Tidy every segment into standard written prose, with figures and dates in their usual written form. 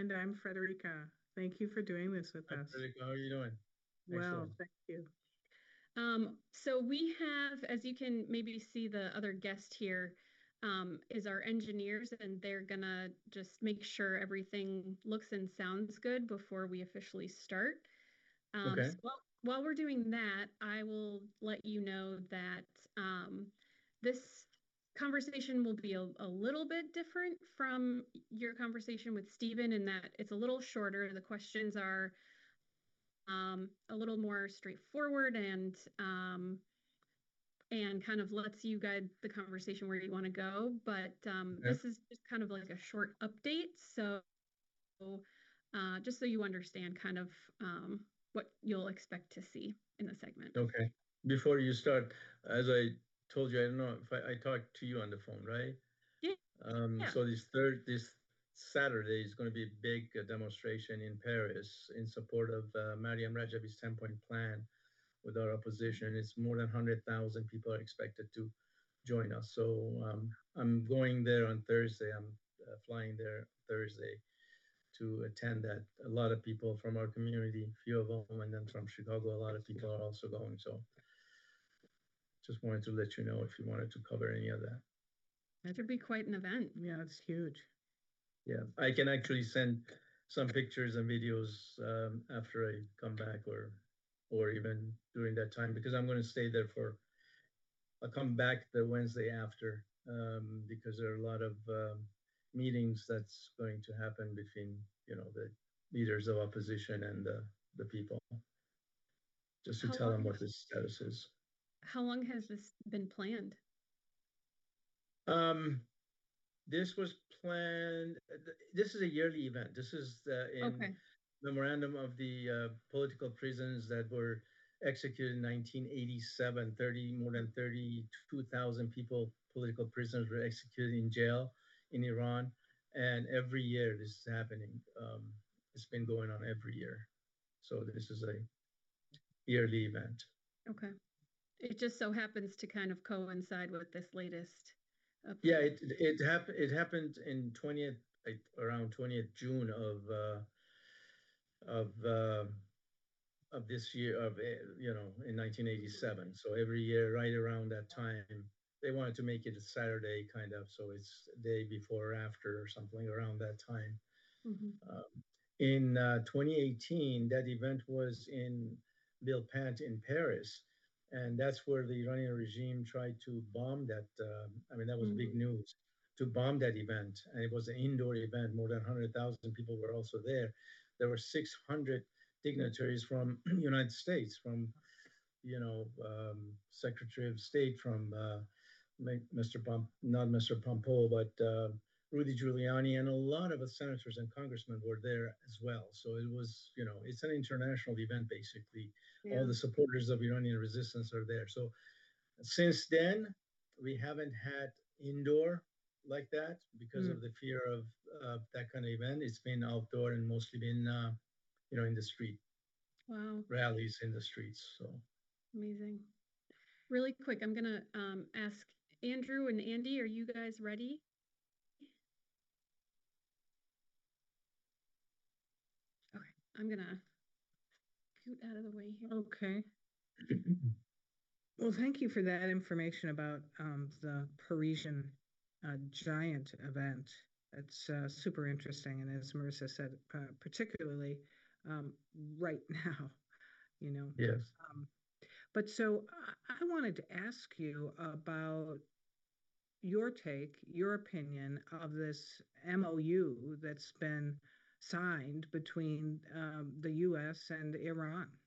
And I'm Frederica. Thank you for doing this with Hi, us. Frederica. How are you doing? Well, Excellent. thank you. So we have, as you can maybe see, the other guest here is our engineers, and they're gonna just make sure everything looks and sounds good before we officially start. Okay. While we're doing that, I will let you know that this conversation will be a little bit different from your conversation with Stephen in that it's a little shorter. The questions are a little more straightforward and kind of lets you guide the conversation where you want to go. But Okay. this is just kind of like a short update. So just so you understand kind of what you'll expect to see in the segment. Okay. Before you start, as I told you, I don't know if I talked to you on the phone, right? Yeah. Yeah. So this Saturday is going to be a big demonstration in Paris in support of Mariam Rajabi's 10-point plan with our opposition. It's more than 100,000 people are expected to join us. So I'm going there on Thursday. I'm flying there Thursday to attend that. A lot of people from our community, few of them, and then from Chicago, a lot of people are also going. So just wanted to let you know if you wanted to cover any of that. That should be quite an event. Yeah, it's huge. Yeah, I can actually send some pictures and videos after I come back, or even during that time, because I'm going to stay there for. I'll come back the Wednesday after because there are a lot of meetings that's going to happen between the leaders of opposition and the people, just to How tell them long what the status is. how long has this been planned? Um, this was planned. This is a yearly event. This is in Okay. memorandum of the political prisons that were executed in 1987. More than 32,000 people, political prisoners, were executed in jail in Iran. And every year this is happening. It's been going on every year. So this is a yearly event. Okay. It just so happens to kind of coincide with this latest Yeah, update. it happened in 20th around 20th June of uh, of this year of in 1987. So every year right around that time they wanted to make it a Saturday kind of, so it's a day before or after or something around that time. Mhm. In 2018 that event was in Villepinte in Paris, and that's where the Iranian regime tried to bomb that. I mean, that was big Mhm. news, to bomb that event, and it was an indoor event. More than 100,000 people were also there. There were 600 dignitaries from United States, from Secretary of State, from not Mr. Pompeo, but Rudy Giuliani, and a lot of the senators and congressmen were there as well. So it was, it's an international event basically. All Yeah. the supporters of Iranian resistance are there. So since then, we haven't had indoor like that because of Mm. the fear of that kind of event. It's been outdoor and mostly been, in the street Wow. rallies in the streets. So Amazing. Really quick, I'm gonna ask Andrew and Andy, are you guys ready? Okay. I'm gonna scoot out of the way here. Okay. Well, thank you for that information about the Parisian giant event. It's super interesting. And as Marissa said, particularly right now, you know. yes. Um, but so I wanted to ask you about your take, your opinion of this MOU that's been signed between the U.S. and Iran.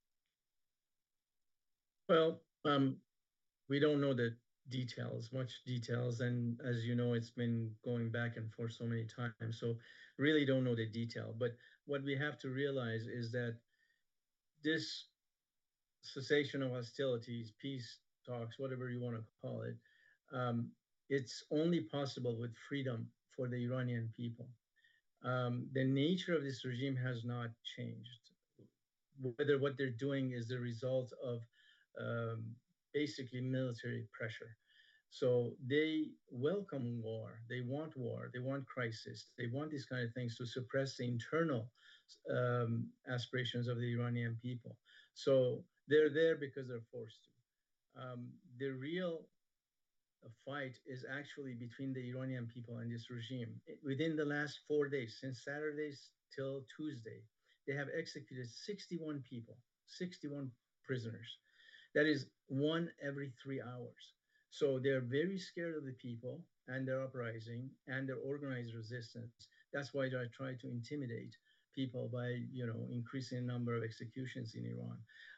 Well, we don't know the details, much details, and as you know, it's been going back and forth so many times. So really don't know the detail. But what we have to realize is that this cessation of hostilities, peace talks, whatever you want to call it, um, it's only possible with freedom for the Iranian people. The nature of this regime has not changed. Whether what they're doing is the result of um, basically military pressure. So they welcome war. They want war. They want crisis. They want these kind of things to suppress the internal aspirations of the Iranian people. So they're there because they're forced to. The real fight is actually between the Iranian people and this regime. Within the last 4 days, since Saturday till Tuesday, they have executed 61 people, 61 prisoners. That is one every 3 hours. So they're very scared of the people and their uprising and their organized resistance. That's why they try to intimidate people by, increasing the number of executions in Iran.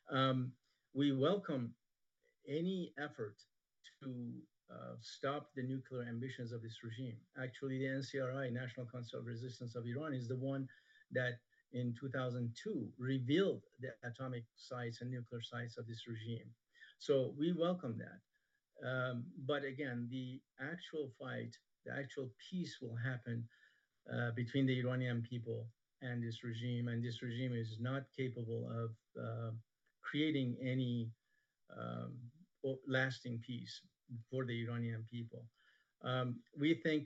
We welcome any effort to stop the nuclear ambitions of this regime. Actually, the NCRI, National Council of Resistance of Iran, is the one that in 2002 revealed the atomic sites and nuclear sites of this regime. So we welcome that. But again, the actual fight, the actual peace will happen between the Iranian people and this regime. And this regime is not capable of creating any um, lasting peace for the Iranian people. We think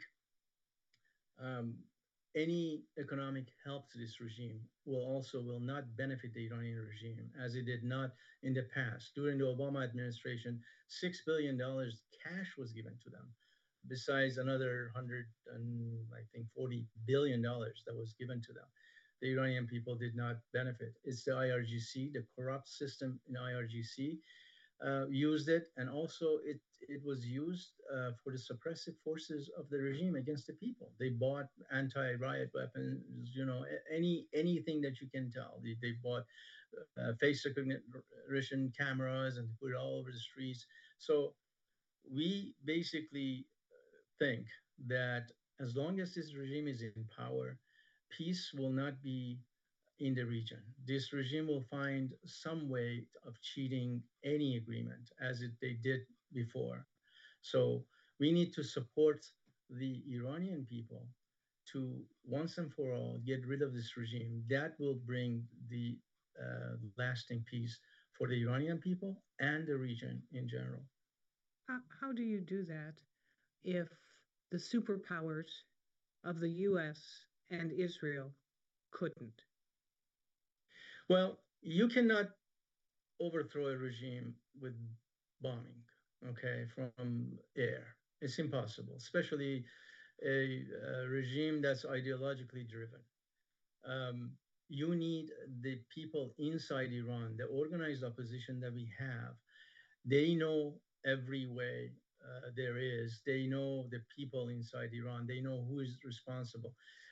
um, any economic help to this regime will not benefit the Iranian regime as it did not in the past. During the Obama administration, $6 billion cash was given to them, besides another 100 and I think $40 billion that was given to them. The Iranian people did not benefit. It's the IRGC, the corrupt system in IRGC, used it, and also it was used for the suppressive forces of the regime against the people. They bought anti-riot weapons, anything that you can tell. They bought face recognition cameras and put it all over the streets. So we basically think that as long as this regime is in power, peace will not be in the region. This regime will find some way of cheating any agreement as they did before. So we need to support the Iranian people to once and for all get rid of this regime. That will bring the lasting peace for the Iranian people and the region in general. How do you do that if the superpowers of the US and Israel couldn't? Well, you cannot overthrow a regime with bombing, okay, from air. It's impossible, especially a regime that's ideologically driven. Um, you need the people inside Iran, the organized opposition that we have. They know every way there is. They know the people inside Iran. They know who is responsible.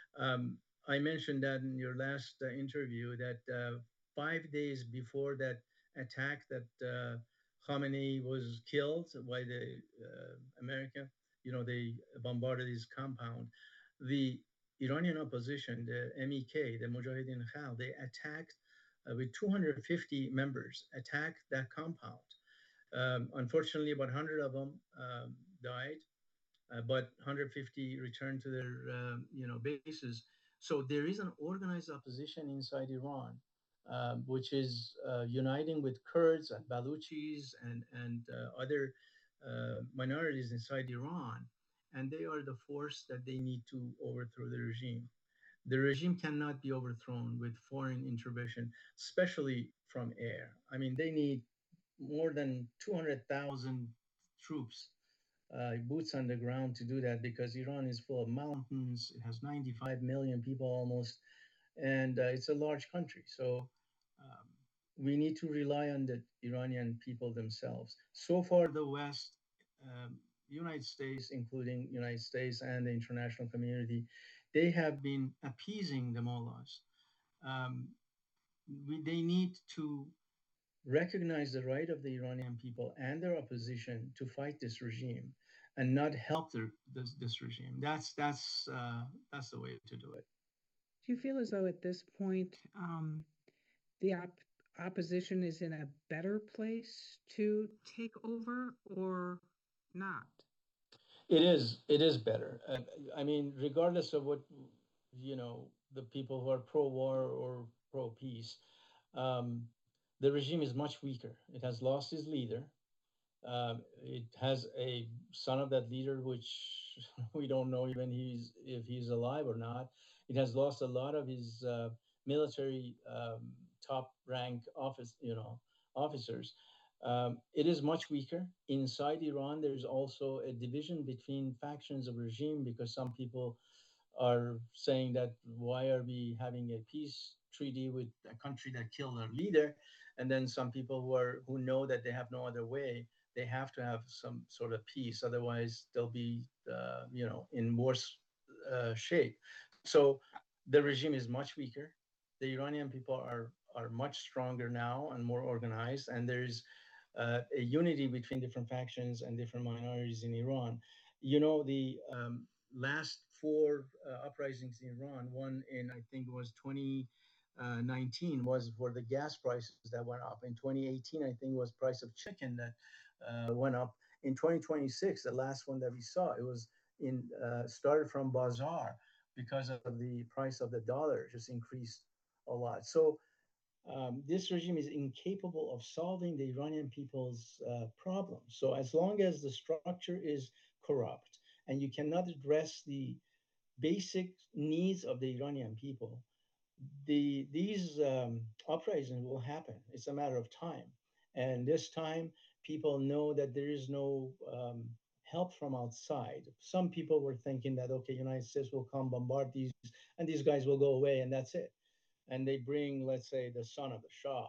I mentioned that in your last interview that 5 days before that attack that Khamenei was killed by the America, they bombarded his compound. The Iranian opposition, the MEK, the Mujahideen Khalq, they attacked with 250 members, attacked that compound. Unfortunately, about 100 of them died, but 150 returned to their bases. So there is an organized opposition inside Iran, which is uniting with Kurds and Baluchis and other minorities inside Iran, and they are the force that they need to overthrow the regime. The regime cannot be overthrown with foreign intervention, especially from air. I mean, they need more than 200,000 troops, boots on the ground to do that because Iran is full of mountains. It has 95 million people almost, and it's a large country. So um, we need to rely on the Iranian people themselves. So far, the West, United States, including United States and the international community, they have been appeasing the mullahs. Um, they need to recognize the right of the Iranian people and their opposition to fight this regime and not help this regime. That's the way to do it. Do you feel as though at this point the opposition is in a better place to take over or not? It is. It is better. I mean, regardless of what the people who are pro-war or pro-peace, um, the regime is much weaker. It has lost its leader. It has a son of that leader, which we don't know even if he's alive or not. It has lost a lot of his military top rank officers. It is much weaker. Inside Iran, there's also a division between factions of regime because some people are saying that why are we having a peace treaty with a country that killed our leader? And then some people who know that they have no other way, they have to have some sort of peace, otherwise they'll be in worse shape. So the regime is much weaker. The Iranian people are much stronger now and more organized, and there's a unity between different factions and different minorities in Iran. The last four uprisings in Iran, one in I think it was 2019 was for the gas prices that went up. In 2018, I think it was price of chicken that went up. In 2026, the last one that we saw, it was started from Bazaar because of the price of the dollar just increased a lot. So this regime is incapable of solving the Iranian people's problems. So as long as the structure is corrupt and you cannot address the basic needs of the Iranian people, these uprisings will happen. It's a matter of time. And this time, people know that there is no help from outside. Some people were thinking that, okay, United States will come bombard these, and these guys will go away, and that's it. And they bring, let's say, the son of the Shah.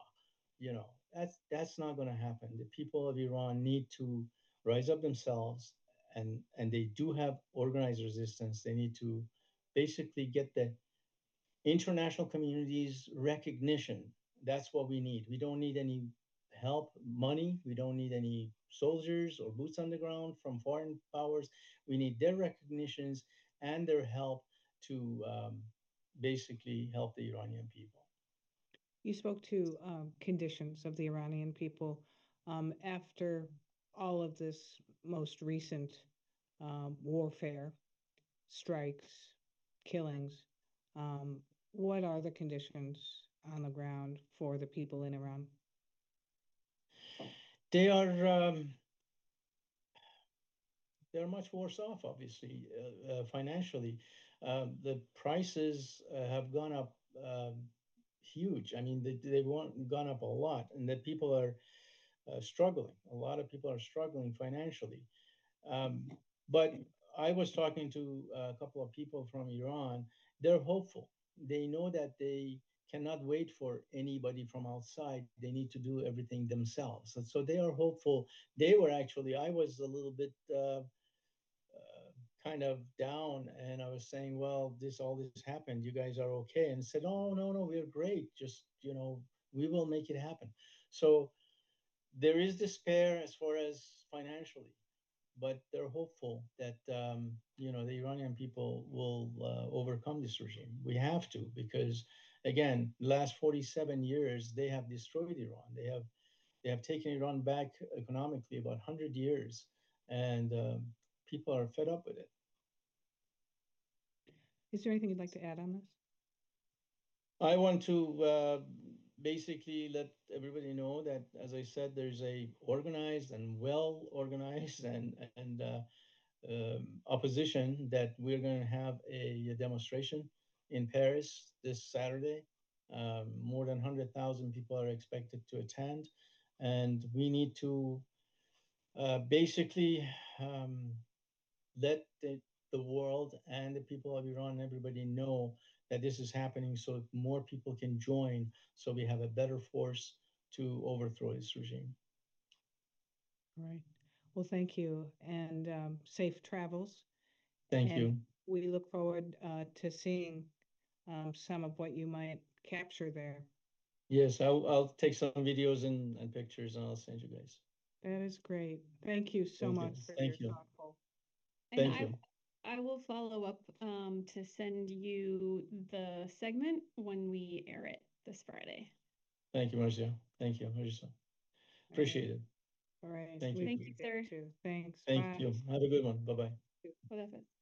That's not going to happen. The people of Iran need to rise up themselves, and they do have organized resistance. They need to basically get the international community's recognition. That's what we need. We don't need any help, money. We don't need any soldiers or boots on the ground from foreign powers. We need their recognitions and their help to basically help the Iranian people. You spoke to conditions of the Iranian people after all of this most recent warfare, strikes, killings. What are the conditions on the ground for the people in Iran? They are they're much worse off, obviously, financially. The prices have gone up huge. I mean, they've gone up a lot, and the people are struggling. A lot of people are struggling financially. But I was talking to a couple of people from Iran. They're hopeful. They know that they cannot wait for anybody from outside. They need to do everything themselves. And so they are hopeful. They were actually, I was a little bit kind of down, and I was saying, well, all this happened. You guys are okay. And said, oh, no, we're great. Just, we will make it happen. So there is despair as far as financially, but they're hopeful that the Iranian people will overcome this regime. We have to, because again, last 47 years they have destroyed Iran. They have taken Iran back economically about 100 years, and people are fed up with it. Is there anything you'd like to add on this? I want to basically let everybody know that, as I said, there's a organized and well organized and opposition, that we're going to have a demonstration in Paris this Saturday. More than 100,000 people are expected to attend, and we need to basically let the world and the people of Iran and everybody know that this is happening, so more people can join, so we have a better force to overthrow this regime. Right. Well, thank you, and safe travels. Thank you. We look forward to seeing some of what you might capture there. Yes, I'll take some videos and pictures, and I'll send you guys. That is great. Thank you so much. Thank you. Thoughtful. Thank you. I will follow up to send you the segment when we air it this Friday. Thank you, Marcia. Thank you, Marcia. Appreciate it. All right. Thank you. Thank you, sir. Thanks. Thank Bye. you. Have a good one. Bye-bye. Bye.